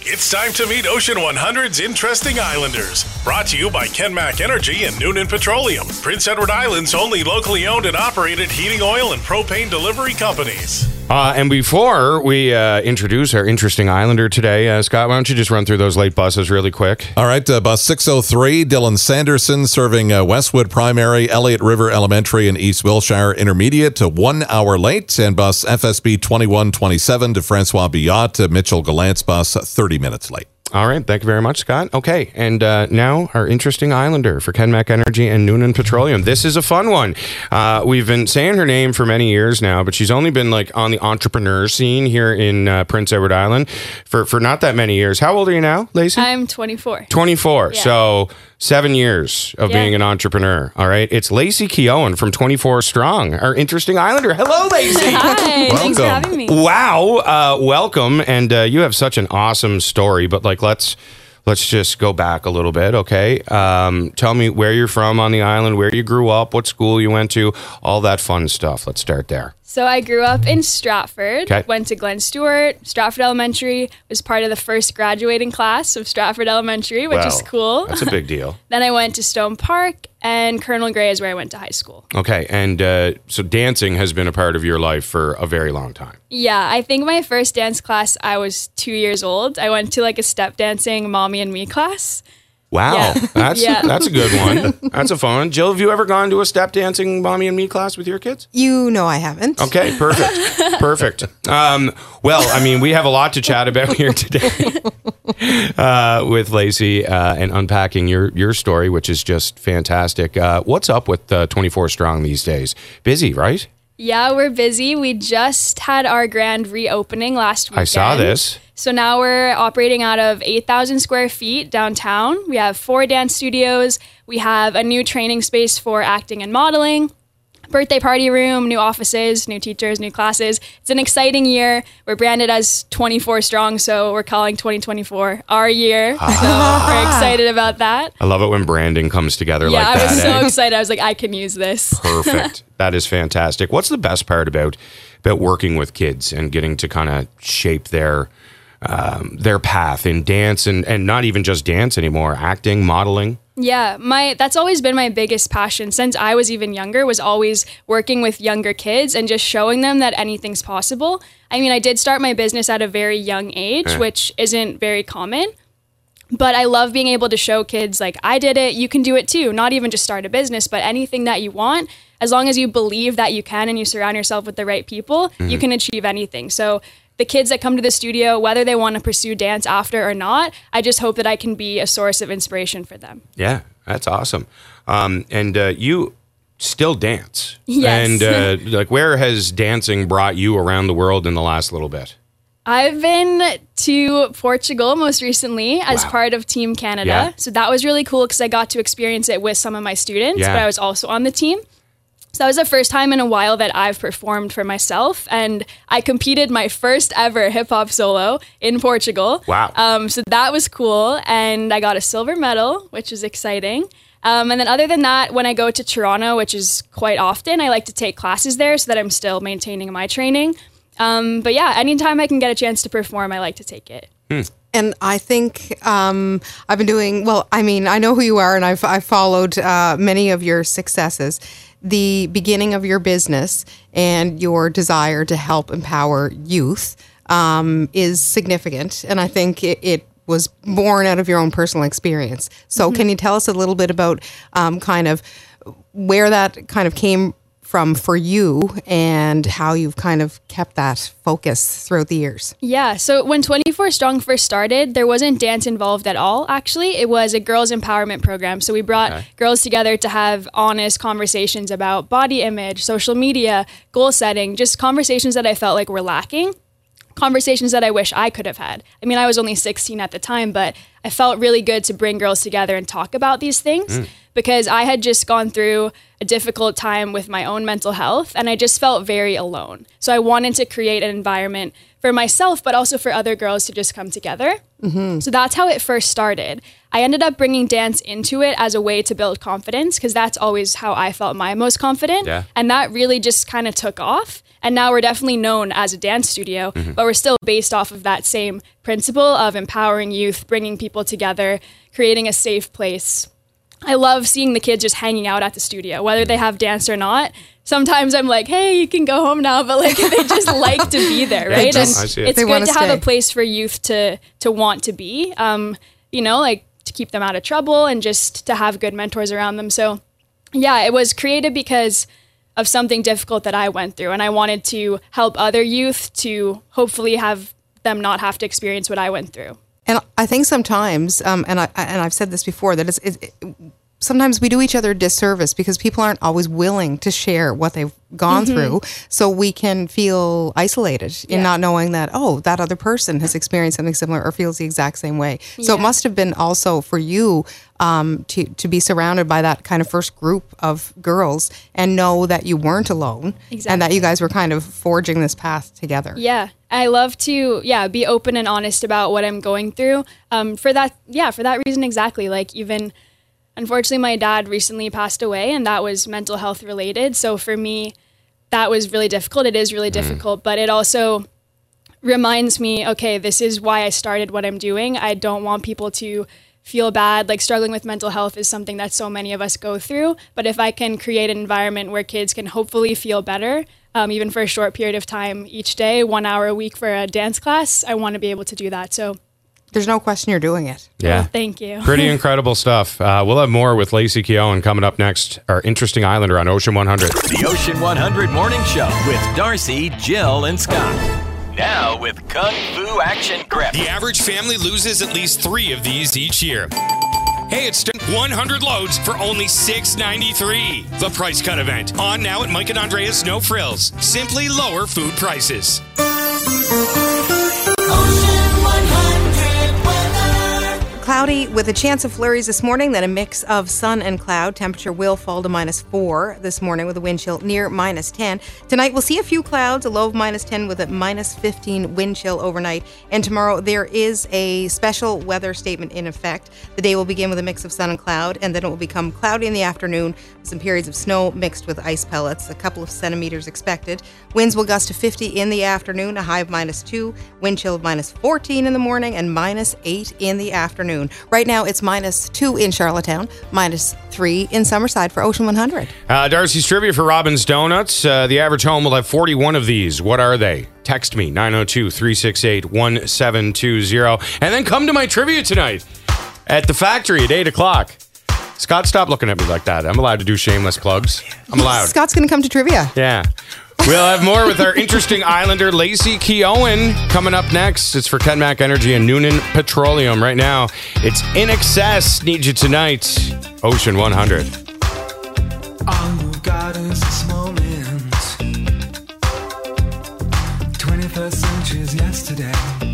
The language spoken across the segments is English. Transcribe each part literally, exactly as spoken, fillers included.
It's time to meet Ocean one hundred's Interesting Islanders. Brought to you by Kenmac Energy and Noonan Petroleum, Prince Edward Island's only locally owned and operated heating oil and propane delivery companies. Uh, and before we uh, introduce our interesting Islander today, uh, Scott, why don't you just run through those late buses really quick? All right, uh, bus six oh three, Dylan Sanderson, serving uh, Westwood Primary, Elliott River Elementary, and East Wilshire Intermediate, to one hour late. And bus F S B twenty-one twenty-seven to Francois Biot, uh, Mitchell Gallant's bus, thirty minutes late. All right. Thank you very much, Scott. Okay. And uh, now our interesting Islander for Kenmac Energy and Noonan Petroleum. This is a fun one. Uh, we've been saying her name for many years now, but she's only been like on the entrepreneur scene here in uh, Prince Edward Island for, for not that many years. How old are you now, Lacey? I'm twenty-four. twenty-four. Yeah. So seven years of Yeah. being an entrepreneur. All right. It's Lacey Keown from twenty-four Strong, our interesting Islander. Hello, Lacey. Hi. Thanks for having me. Wow. Uh, welcome. And uh, you have such an awesome story, but like, let's let's just go back a little bit. Okay. Um, tell me where you're from on the island, where you grew up, what school you went to, all that fun stuff. Let's start there. So I grew up in Stratford, Okay. went to Glen Stewart, Stratford Elementary, was part of the first graduating class of Stratford Elementary, which is Wow. cool. That's a big deal. Then I went to Stone Park, and Colonel Gray is where I went to high school. Okay. And uh, so dancing has been a part of your life for a very long time. Yeah, I think my first dance class, I was two years old. I went to like a step dancing mommy and me class. Wow, Yeah. that's Yeah. that's a good one. That's a fun one. Jill, have you ever gone to a step dancing mommy and me class with your kids? You know I haven't. Okay, perfect, perfect. Um, well, I mean, we have a lot to chat about here today uh, with Lacey uh, and unpacking your your story, which is just fantastic. Uh, what's up with uh, twenty-four Strong these days? Busy, right? Yeah, we're busy. We just had our grand reopening last weekend. I saw this. So now we're operating out of eight thousand square feet downtown. We have four dance studios. We have a new training space for acting and modeling, birthday party room, new offices, new teachers, new classes. It's an exciting year. We're branded as twenty-four Strong, so we're calling twenty twenty-four our year. So we're excited about that. I love it when branding comes together Yeah, like that. I was so eh? excited. I was like, I can use this. Perfect. That is fantastic. What's the best part about about working with kids and getting to kind of shape their um, their path in dance and, and not even just dance anymore, acting, modeling? Yeah, my that's always been my biggest passion since I was even younger, was always working with younger kids and just showing them that anything's possible. I mean, I did start my business at a very young age, Yeah. which isn't very common. But I love being able to show kids like, I did it, you can do it too. Not even just start a business, but anything that you want, as long as you believe that you can and you surround yourself with the right people, you can achieve anything. So the kids that come to the studio, whether they want to pursue dance after or not, I just hope that I can be a source of inspiration for them. Yeah, that's awesome. Um, and uh, you still dance. Yes. And uh, like, where has dancing brought you around the world in the last little bit? I've been to Portugal most recently as Wow. part of Team Canada. Yeah. So that was really cool because I got to experience it with some of my students, Yeah. but I was also on the team. So that was the first time in a while that I've performed for myself. And I competed my first ever hip hop solo in Portugal. Wow. Um, so that was cool. And I got a silver medal, which is exciting. Um, and then other than that, when I go to Toronto, which is quite often, I like to take classes there so that I'm still maintaining my training. Um, but yeah, anytime I can get a chance to perform, I like to take it. And I think um, I've been doing, well, I mean, I know who you are and I've, I've followed uh, many of your successes. The beginning of your business and your desire to help empower youth um, is significant. And I think it, it was born out of your own personal experience. So can you tell us a little bit about um, kind of where that kind of came from for you and how you've kind of kept that focus throughout the years? Yeah, so when twenty-four Strong first started, there wasn't dance involved at all, actually. It was a girls' empowerment program. So we brought Okay. girls together to have honest conversations about body image, social media, goal setting, just conversations that I felt like were lacking. Conversations that I wish I could have had. I mean, I was only sixteen at the time, but I felt really good to bring girls together and talk about these things because I had just gone through a difficult time with my own mental health and I just felt very alone. So I wanted to create an environment for myself, but also for other girls to just come together. Mm-hmm. So that's how it first started. I ended up bringing dance into it as a way to build confidence because that's always how I felt my most confident. Yeah. And that really just kind of took off. And now we're definitely known as a dance studio, mm-hmm. but we're still based off of that same principle of empowering youth, bringing people together, creating a safe place. I love seeing the kids just hanging out at the studio, whether they have danced or not. Sometimes I'm like, hey, you can go home now, but like they just like to be there, right? Yeah, just, and I see it. it's They good wanna to have stay. a place for youth to to want to be, um, you know, like to keep them out of trouble and just to have good mentors around them. So yeah, it was created because of something difficult that I went through, and I wanted to help other youth to hopefully have them not have to experience what I went through. And I think sometimes, um, and I and I've said this before, that it's, it, it, sometimes we do each other a disservice because people aren't always willing to share what they've gone Mm-hmm. through. So we can feel isolated in Yeah. not knowing that, oh, that other person has experienced something similar or feels the exact same way. So it Yeah. must have been also for you um, to, to be surrounded by that kind of first group of girls and know that you weren't alone and that you guys were kind of forging this path together. Yeah, I love to yeah be open and honest about what I'm going through. Um, for that yeah for that reason exactly. Like even unfortunately, my dad recently passed away, and that was mental health related. So for me, that was really difficult. It is really difficult, but it also reminds me, okay, this is why I started what I'm doing. I don't want people to feel bad. Like struggling with mental health is something that so many of us go through. But if I can create an environment where kids can hopefully feel better, um, even for a short period of time each day, one hour a week for a dance class, I want to be able to do that. So There's no question you're doing it. Yeah. thank you. Pretty incredible stuff. Uh, we'll have more with Lacey Keown coming up next. Our interesting Islander on Ocean one hundred. The Ocean one hundred Morning Show with Darcy, Jill, and Scott. Now with Kung Fu Action Grip. The average family loses at least three of these each year. Hey, it's one hundred loads for only six ninety-three. The Price Cut event on now at Mike and Andrea's No Frills. Simply lower food prices. Cloudy with a chance of flurries this morning, then a mix of sun and cloud. Temperature will fall to minus four this morning with a wind chill near minus ten. Tonight we'll see a few clouds, a low of minus ten with a minus fifteen wind chill overnight. And tomorrow there is a special weather statement in effect. The day will begin with a mix of sun and cloud, and then it will become cloudy in the afternoon with some periods of snow mixed with ice pellets, a couple of centimeters expected. Winds will gust to fifty in the afternoon, a high of minus two, wind chill of minus fourteen in the morning, and minus eight in the afternoon. Right now, it's minus two in Charlottetown, minus three in Summerside for Ocean one hundred. Uh, Darcy's trivia for Robin's Donuts. Uh, the average home will have forty-one of these. What are they? Text me, nine oh two, three six eight, one seven two zero. And then come to my trivia tonight at the factory at eight o'clock. Scott, stop looking at me like that. I'm allowed to do shameless plugs. I'm allowed. Scott's going to come to trivia. Yeah. We'll have more with our interesting Islander, Lacey Keown, coming up next. It's for KenMac Energy and Noonan Petroleum. Right now, it's In Excess. Need you tonight. Ocean one hundred. All you've got is this moment. twenty-first century's yesterday.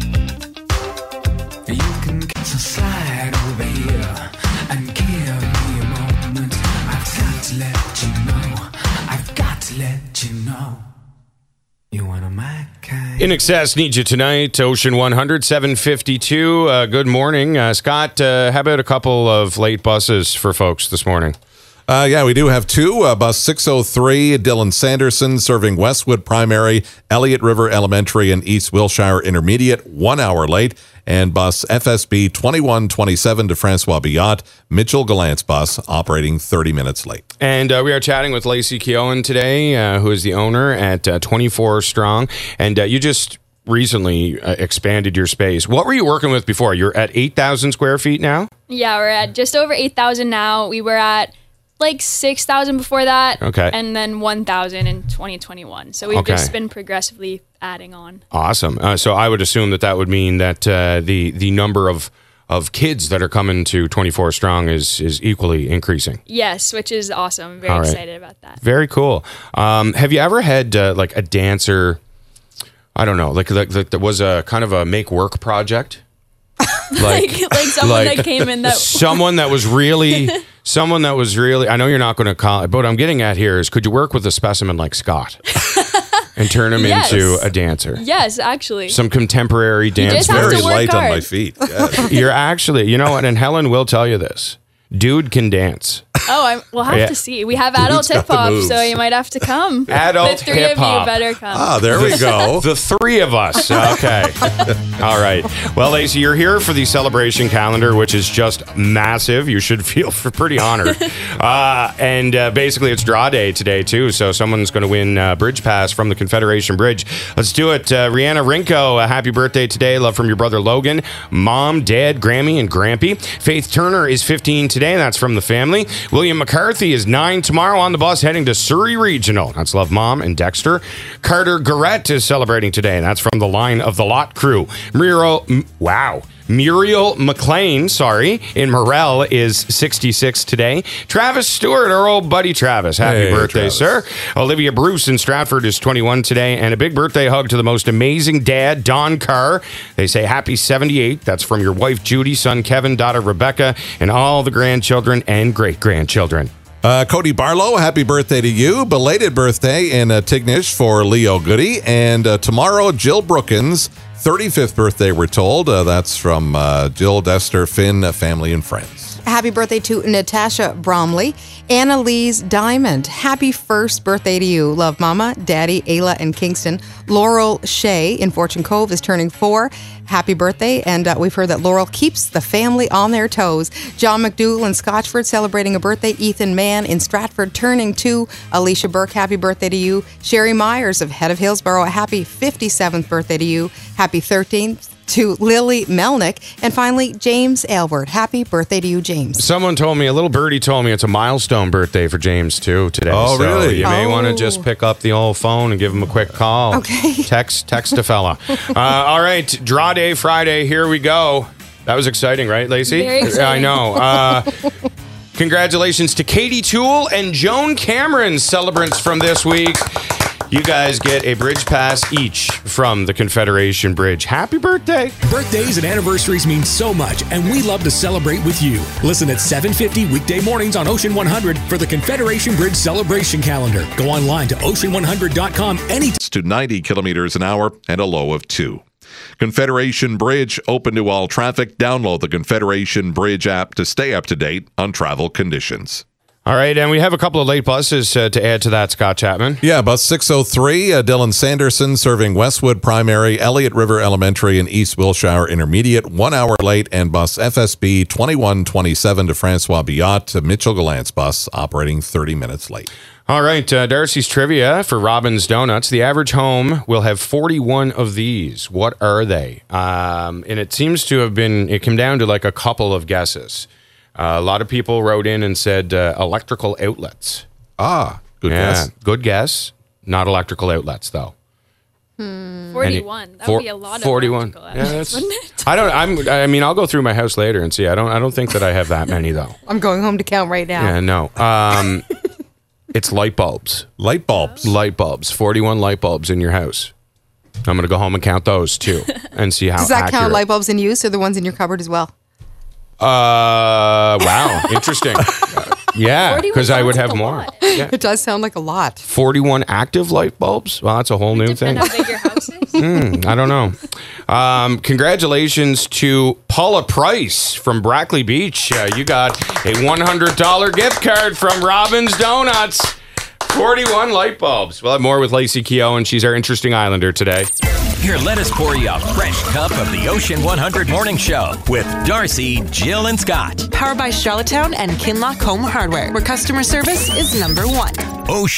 You can catch a slide over here and give me a moment. I've got to let you know. I've got to let you know. You want a my kind. In Excess, need you tonight. Ocean one hundred, seven fifty-two. Uh, good morning. Uh, Scott, uh, how about a couple of late buses for folks this morning? Uh, yeah, we do have two. Uh, bus six oh three, Dylan Sanderson, serving Westwood Primary, Elliott River Elementary, and East Wilshire Intermediate, one hour late. And bus F S B twenty-one twenty-seven to Francois Biot, Mitchell Gallant's bus, operating thirty minutes late. And uh, we are chatting with Lacey Keown today, uh, who is the owner at uh, twenty-four Strong. And uh, you just recently uh, expanded your space. What were you working with before? You're at eight thousand square feet now? Yeah, we're at just over eight thousand now. We were at like six thousand before that. Okay. And then one thousand in twenty twenty-one. So we've Okay. just been progressively adding on. Awesome. Uh, so I would assume that that would mean that uh, the the number of of kids that are coming to twenty-four Strong is is equally increasing. Yes, which is awesome. I'm very All right. excited about that. Very cool. Um, have you ever had uh, like a dancer? I don't know, like like, like there was a kind of a make work project, Like, like someone that came in that someone that was really someone that was really. I know you're not going to call it, but what I'm getting at here is, could you work with a specimen like Scott and turn him Yes. into a dancer? Yes, actually. Some contemporary dance. just have to Very work light on hard. my feet. Yeah. You're actually, you know what? And Helen will tell you this. Dude can dance. Oh, I'm, we'll have Yeah. to see. We have adult Dude's got hip the hop, moves. so you might have to come. Adult the three hip of you hop. better come. Ah, there we go. The three of us. Okay. All right. Well, Lacey, you're here for the celebration calendar, which is just massive. You should feel pretty honored. Uh, and uh, basically, it's draw day today, too. So someone's going to win uh, Bridge Pass from the Confederation Bridge. Let's do it. Uh, Rihanna Rinko, a happy birthday today. Love from your brother Logan. Mom, Dad, Grammy, and Grampy. Faith Turner is fifteen today. That's from the family. William McCarthy is nine tomorrow on the bus heading to Surrey Regional. That's Love Mom and Dexter. Carter Garrett is celebrating today. That's from the line of the Lot crew. Muriel, m- wow. Muriel McLean, sorry, in Morel is sixty-six today. Travis Stewart, our old buddy Travis. Happy Hey, birthday, Travis. sir. Olivia Bruce in Stratford is twenty-one today. And a big birthday hug to the most amazing dad, Don Carr. They say happy seventy-eight. That's from your wife, Judy, son, Kevin, daughter, Rebecca, and all the grandchildren and great-grandchildren. Uh, Cody Barlow, happy birthday to you. Belated birthday in uh, Tignish for Leo Goody. And uh, tomorrow, Jill Brookins, thirty-fifth birthday, we're told. Uh, that's from uh, Jill, Dester, Finn, uh, family, and friends. Happy birthday to Natasha Bromley. Annalise Diamond, happy first birthday to you. Love Mama, Daddy, Ayla, and Kingston. Laurel Shea in Fortune Cove is turning four. Happy birthday. And uh, we've heard that Laurel keeps the family on their toes. John McDougall in Scotchford celebrating a birthday. Ethan Mann in Stratford turning two. Alicia Burke, happy birthday to you. Sherry Myers of Head of Hillsborough, a happy fifty-seventh birthday to you. Happy thirteenth to Lily Melnick. And finally, James Aylward. Happy birthday to you, James. Someone told me, a little birdie told me it's a milestone birthday for James, too, today. Oh, So really? You may Oh. want to just pick up the old phone and give him a quick call. Okay. Text, text a fella. uh, all right, draw day Friday. Here we go. That was exciting, right, Lacey? Very exciting. I know. Uh, congratulations to Katie Toole and Joan Cameron, celebrants from this week. You guys get a bridge pass each from the Confederation Bridge. Happy birthday. Birthdays and anniversaries mean so much, and we love to celebrate with you. Listen at seven fifty weekday mornings on Ocean one hundred for the Confederation Bridge celebration calendar. Go online to ocean one hundred dot com anytime. To ninety kilometers an hour and a low of two. Confederation Bridge open to all traffic. Download the Confederation Bridge app to stay up to date on travel conditions. All right, and we have a couple of late buses uh, to add to that, Scott Chapman. Yeah, bus six oh three, uh, Dylan Sanderson serving Westwood Primary, Elliott River Elementary, and East Wilshire Intermediate, one hour late, and bus F S B twenty-one twenty-seven to Francois Biot to Mitchell Gallant's bus operating thirty minutes late. All right, uh, Darcy's trivia for Robin's Donuts. The average home will have forty-one of these. What are they? Um, and it seems to have been, it came down to like a couple of guesses. Uh, a lot of people wrote in and said uh, electrical outlets. Ah, good Yeah, guess. good guess. Not electrical outlets, though. forty-one. That Four- would be a lot of forty-one. electrical Yeah, outlets, that's- wouldn't it? I don't. I'm. I mean, I'll go through my house later and see. I don't. I don't think that I have that many though. I'm going home to count right now. Yeah, no. Um, it's light bulbs. Light bulbs. Light bulbs. forty-one light bulbs in your house. I'm gonna go home and count those too and see how. Does that accurate. count light bulbs in use or the ones in your cupboard as well? Uh, wow, interesting. Yeah, because I would sounds have like a more. lot. Yeah. It does sound like a lot. forty-one active light bulbs. Well, that's a whole new thing. Depend how big your house is. Hmm, I don't know. Um, congratulations to Paula Price from Brackley Beach. Uh, you got a one hundred dollars gift card from Robin's Donuts. forty-one light bulbs. We'll have more with Lacey Keough, she's our interesting Islander today. Here, let us pour you a fresh cup of the Ocean one hundred Morning Show with Darcy, Jill, and Scott. Powered by Charlottetown and Kinlock Home Hardware, where customer service is number one. Ocean.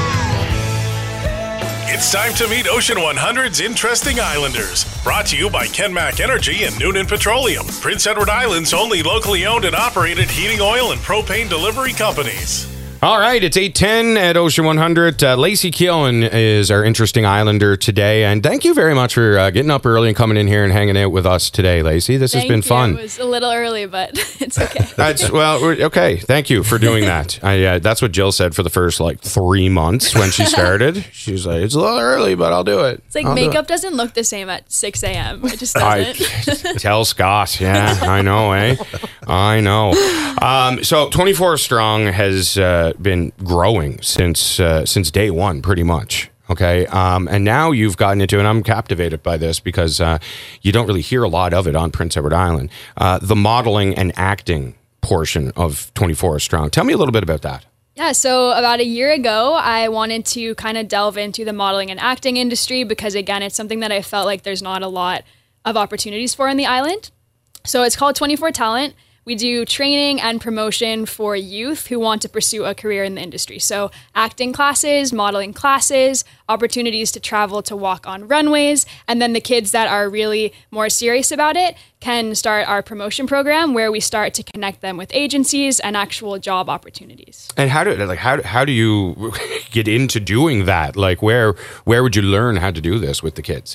It's time to meet Ocean one hundred's interesting Islanders. Brought to you by Kenmac Energy and Noonan Petroleum, Prince Edward Island's only locally owned and operated heating oil and propane delivery companies. All right, it's eight ten at Ocean one hundred. Uh, Lacey Keough is our interesting Islander today. And thank you very much for uh, getting up early and coming in here and hanging out with us today, Lacey. This Thank has been you. fun. It was a little early, but it's okay. That's well, we're- okay. Thank you for doing that. I, uh, that's what Jill said for the first like three months when she started. She's like, "It's a little early, but I'll do it." It's like I'll do makeup doesn't look the same at six a.m. It just I doesn't. tell Scott. Yeah, I know, eh? I know. Um, so twenty-four Strong has uh, been growing since uh, since day one, pretty much. Okay, um, and now you've gotten into, and I'm captivated by this because uh, you don't really hear a lot of it on Prince Edward Island. Uh, the modeling and acting portion of twenty-four Strong. Tell me a little bit about that. Yeah, so about a year ago, I wanted to kind of delve into the modeling and acting industry because, again, it's something that I felt like there's not a lot of opportunities for in the island. So it's called twenty-four Talent. We do training and promotion for youth who want to pursue a career in the industry. So acting classes, modeling classes, opportunities to travel to walk on runways. And then the kids that are really more serious about it can start our promotion program where we start to connect them with agencies and actual job opportunities. And how do like how how do you get into doing that? Like where where would you learn how to do this with the kids?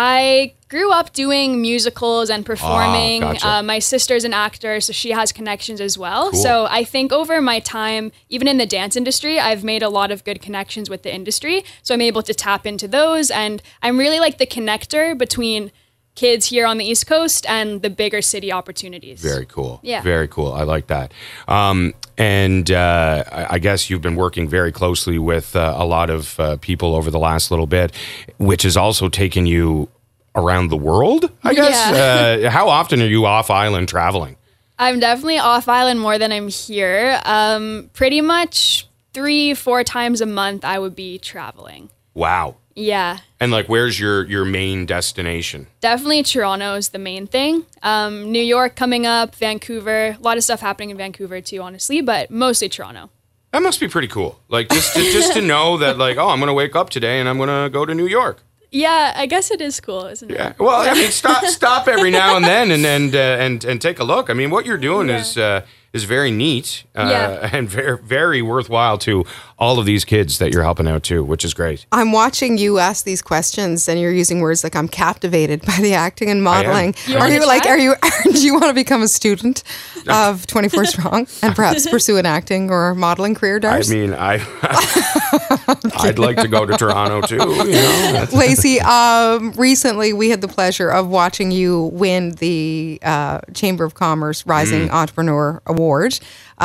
I grew up doing musicals and performing. Ah, gotcha. uh, my sister's an actor, so she has connections as well. Cool. So I think over my time, even in the dance industry, I've made a lot of good connections with the industry. So I'm able to tap into those. And I'm really like the connector between kids here on the East Coast and the bigger city opportunities. Very cool. Yeah. Very cool. I like that. Um, and uh, I I guess you've been working very closely with uh, a lot of uh, people over the last little bit, which has also taken you around the world, I guess. Yeah. Uh, how often are you off island traveling? I'm definitely off island more than I'm here. Um, pretty much three, four times a month I would be traveling. Wow. Yeah. And like, where's your, your main destination? Definitely Toronto is the main thing. Um, New York coming up, Vancouver, a lot of stuff happening in Vancouver too, honestly, but mostly Toronto. That must be pretty cool. Like just to, just to know that like, oh, I'm going to wake up today and I'm going to go to New York. Yeah, I guess it is cool, isn't it? Yeah. Well, I mean, stop stop every now and then and and uh, and and take a look. I mean, what you're doing Yeah. is uh, is very neat uh, Yeah. and very very worthwhile to all of these kids that you're helping out too, which is great. I'm watching you ask these questions, and you're using words like "I'm captivated" by the acting and modeling. You Are wanna you like? try? Are you? Do you want to become a student of twenty-four Strong and perhaps pursue an acting or modeling career, I Darce? mean, I I'd like to go to Toronto too. You know, That's- Lacey, um, recently we had the pleasure of watching you win the uh, Chamber of Commerce Rising Entrepreneur Award.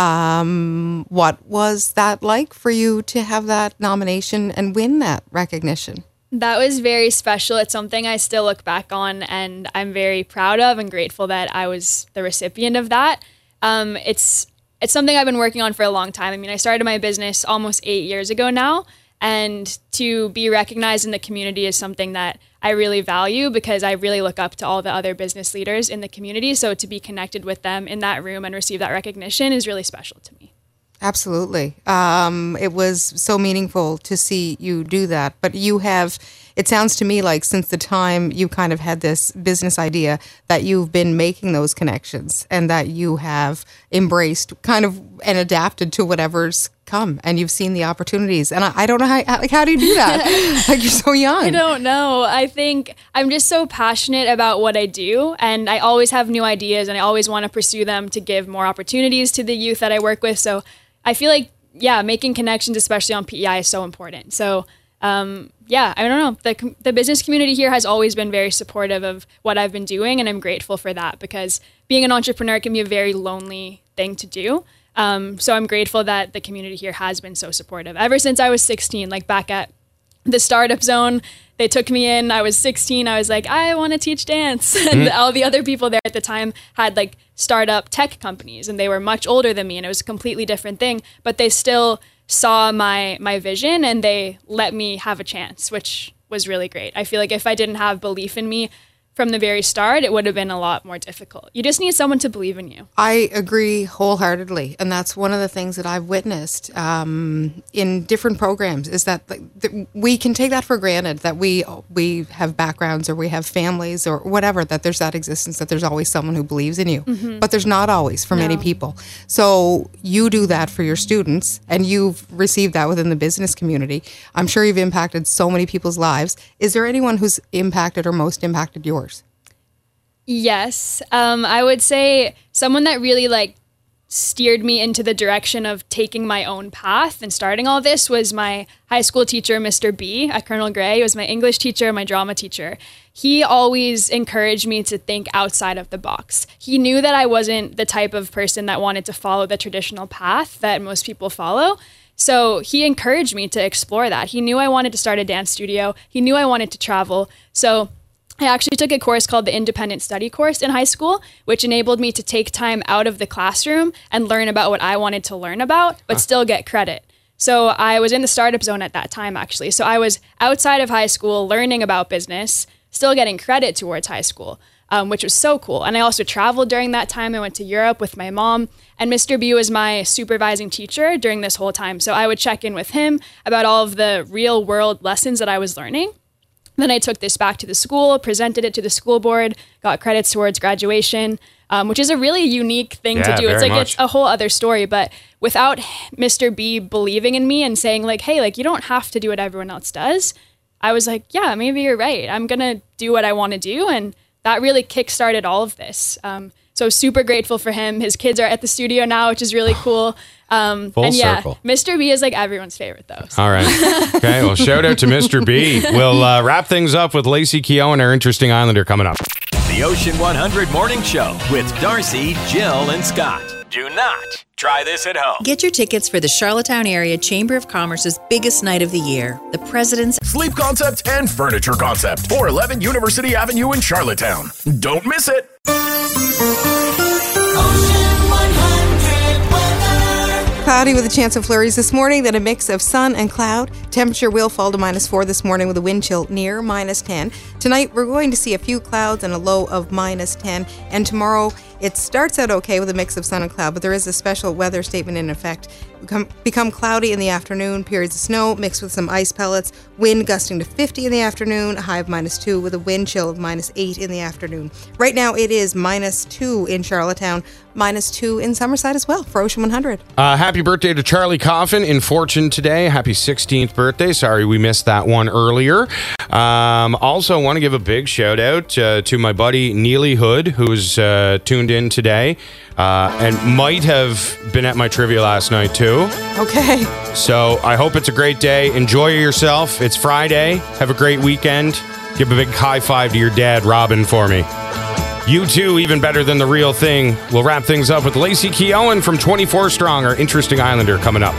Um, what was that like for you to have that nomination and win that recognition? That was very special. It's something I still look back on and I'm very proud of and grateful that I was the recipient of that. Um, it's it's something I've been working on for a long time. I mean, I started my business almost eight years ago now, and to be recognized in the community is something that I really value because I really look up to all the other business leaders in the community. So to be connected with them in that room and receive that recognition is really special to me. Absolutely. Um, it was so meaningful to see you do that. But you have, it sounds to me like since the time you kind of had this business idea that you've been making those connections and that you have embraced kind of and adapted to whatever's come and you've seen the opportunities. And I, I don't know how, like, how do you do that? Like you're so young. I don't know. I think I'm just so passionate about what I do, and I always have new ideas and I always want to pursue them to give more opportunities to the youth that I work with. So I feel like, yeah, making connections, especially on P E I, is so important. So, um, yeah, I don't know. The, com- the business community here has always been very supportive of what I've been doing, and I'm grateful for that because being an entrepreneur can be a very lonely thing to do. Um, so I'm grateful that the community here has been so supportive. Ever since I was sixteen, like back at the startup zone, they took me in. I was sixteen. I was like, I want to teach dance. And Mm-hmm. all the other people there at the time had like startup tech companies, and they were much older than me, and it was a completely different thing. But they still saw my my vision, and they let me have a chance, which was really great. I feel like if I didn't have belief in me from the very start, it would have been a lot more difficult. You just need someone to believe in you. I agree wholeheartedly, and that's one of the things that I've witnessed um, in different programs. Is that like, th- we can take that for granted that we we have backgrounds or we have families or whatever, that there's that existence, that there's always someone who believes in you, Mm-hmm. but there's not always for many No. people. So you do that for your students, and you've received that within the business community. I'm sure you've impacted so many people's lives. Is there anyone who's impacted or most impacted yours? Yes. Um, I would say someone that really like steered me into the direction of taking my own path and starting all this was my high school teacher, Mister B at Colonel Gray. He was my English teacher, my drama teacher. He always encouraged me to think outside of the box. He knew that I wasn't the type of person that wanted to follow the traditional path that most people follow. So he encouraged me to explore that. He knew I wanted to start a dance studio. He knew I wanted to travel. So I actually took a course called the Independent Study course in high school, which enabled me to take time out of the classroom and learn about what I wanted to learn about, but still get credit. So I was in the startup zone at that time, actually. So I was outside of high school learning about business, still getting credit towards high school, um, which was so cool. And I also traveled during that time. I went to Europe with my mom, and Mister B was my supervising teacher during this whole time. So I would check in with him about all of the real world lessons that I was learning. Then I took this back to the school, presented it to the school board, got credits towards graduation, um, which is a really unique thing Yeah, to do. It's very like, much. it's a whole other story. But without Mister B believing in me and saying like, hey, like you don't have to do what everyone else does, I was like, yeah, maybe you're right. I'm going to do what I want to do. And that really kickstarted all of this. Um, so super grateful for him. His kids are at the studio now, which is really cool. Um, Full and yeah, circle. Mister B is like everyone's favorite though. So. All right. Okay. Well, shout out to Mister B. We'll uh, wrap things up with Lacey Keown, our interesting Islander, coming up. The Ocean one hundred Morning Show with Darcy, Jill, and Scott. Do not try this at home. Get your tickets for the Charlottetown Area Chamber of Commerce's biggest night of the year, the President's Sleep Concept and Furniture Concept, four eleven University Avenue in Charlottetown. Don't miss it. Cloudy with a chance of flurries this morning, then a mix of sun and cloud. Temperature will fall to minus four this morning with a wind chill near minus ten. Tonight, we're going to see a few clouds and a low of minus ten. And tomorrow, it starts out okay with a mix of sun and cloud, but there is a special weather statement in effect. Become, become cloudy in the afternoon, periods of snow mixed with some ice pellets, wind gusting to fifty in the afternoon, a high of minus two with a wind chill of minus eight in the afternoon. Right now, it is minus two in Charlottetown, minus two in Summerside as well for Ocean one hundred. Uh, happy birthday to Charlie Coffin in Fortune today. Happy sixteenth birthday. Sorry we missed that one earlier. Um, also, want to give a big shout out uh, to my buddy Neely Hood, who's uh, tuned in today uh, and might have been at my trivia last night too. Okay. So I hope it's a great day. Enjoy yourself. It's Friday. Have a great weekend. Give a big high five to your dad, Robin, for me. You too, even better than the real thing. We'll wrap things up with Lacey Keown from twenty-four Strong, our interesting Islander, coming up.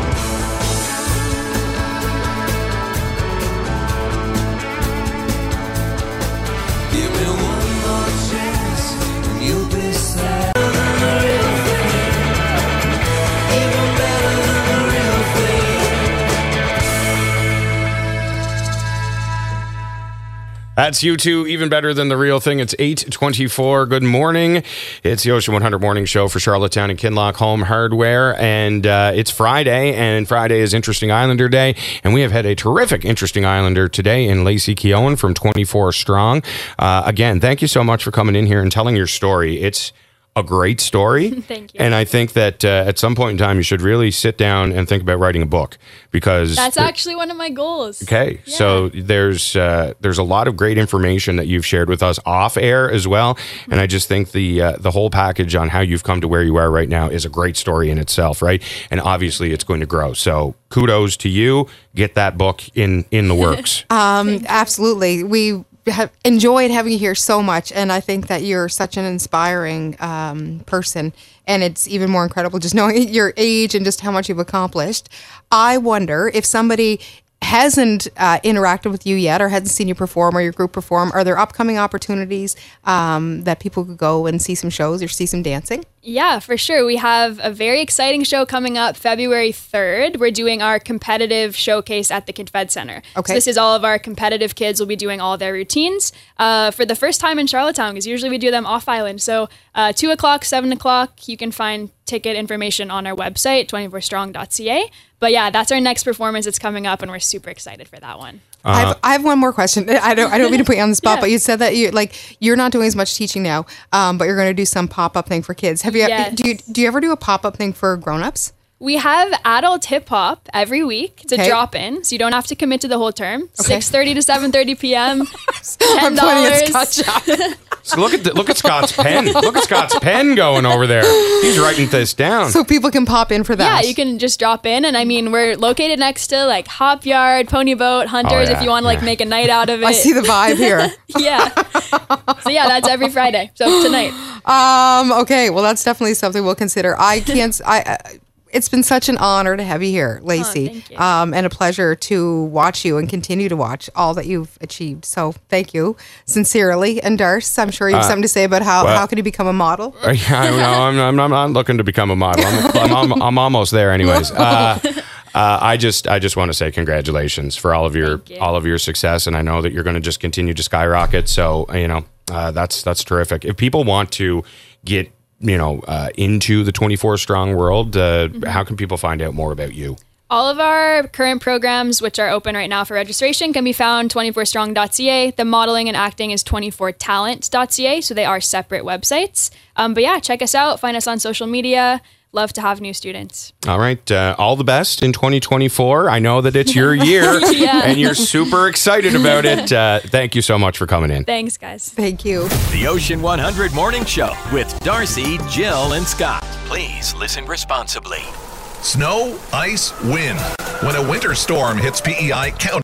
That's you two, even better than the real thing. It's eight twenty-four. Good morning. It's the Ocean one hundred Morning Show for Charlottetown and Kinloch Home Hardware. And uh, it's Friday, and Friday is Interesting Islander Day. And we have had a terrific Interesting Islander today in Lacey Keown from twenty-four Strong. Uh, again, thank you so much for coming in here and telling your story. It's a great story. Thank you. And I think that uh, at some point in time, you should really sit down and think about writing a book, because That's the- actually one of my goals. Okay, Yeah. so there's uh, there's a lot of great information that you've shared with us off air as well, and I just think the uh, the whole package on how you've come to where you are right now is a great story in itself, right? And obviously, it's going to grow. So kudos to you. Get that book in in the works. Um, absolutely. We have enjoyed having you here so much, and I think that you're such an inspiring um, person, and it's even more incredible just knowing your age and just how much you've accomplished. I wonder if somebody hasn't uh, interacted with you yet or hasn't seen you perform or your group perform, are there upcoming opportunities um, that people could go and see some shows or see some dancing? Yeah, for sure. We have a very exciting show coming up February third. We're doing our competitive showcase at the Confed Center. Okay. So this is all of our competitive kids will be doing all their routines uh, for the first time in Charlottetown, because usually we do them off island. So uh, two o'clock, seven o'clock, you can find ticket information on our website, twenty-four strong dot c a. But yeah, that's our next performance that's coming up, and we're super excited for that one. Uh, I, have, I have one more question. I don't. I don't mean to put you on the spot, Yeah. but you said that you like you're not doing as much teaching now, um, but you're going to do some pop up thing for kids. Have you? Yes. Do you do you ever do a pop up thing for grown ups? We have adult hip hop every week. It's a Okay. drop in, so you don't have to commit to the whole term. Okay. six thirty to seven thirty p.m. I'm ten pointing at dollars. Scott Shop. So look at the, look at Scott's pen. Look at Scott's pen going over there. He's writing this down. So people can pop in for that. Yeah, you can just drop in, and I mean, we're located next to like Hop Yard, Pony Boat, Hunters. Oh, yeah, If you want to like yeah. make a night out of it, I see the vibe here. yeah. So yeah, that's every Friday. So tonight. Um. Okay. Well, that's definitely something we'll consider. I can't. I. Uh, It's been such an honor to have you here, Lacey, Oh, thank you. um, and a pleasure to watch you and continue to watch all that you've achieved. So thank you sincerely. And Darce, I'm sure you have Uh, something to say about how, well- how can you become a model? Uh, yeah, I don't know. I'm, I'm, I'm not looking to become a model. I'm, I'm, I'm, I'm almost there, anyways. Uh, uh, I just, I just want to say congratulations for all of your, Thank you. all of your success, and I know that you're going to just continue to skyrocket. So, you know, uh, that's that's terrific. If people want to get, you know, uh, into the twenty-four strong world, uh, Mm-hmm. how can people find out more about you? All of our current programs, which are open right now for registration, can be found twenty-four strong dot c a. The modeling and acting is twenty-four talent dot c a, so they are separate websites. Um, but yeah, check us out. Find us on social media. Love to have new students. All right. Uh, all the best in twenty twenty-four. I know that it's your year Yeah. and you're super excited about it. Uh, thank you so much for coming in. Thanks, guys. Thank you. The Ocean one hundred Morning Show with Darcy, Jill, and Scott. Please listen responsibly. Snow, ice, wind. When a winter storm hits P E I, count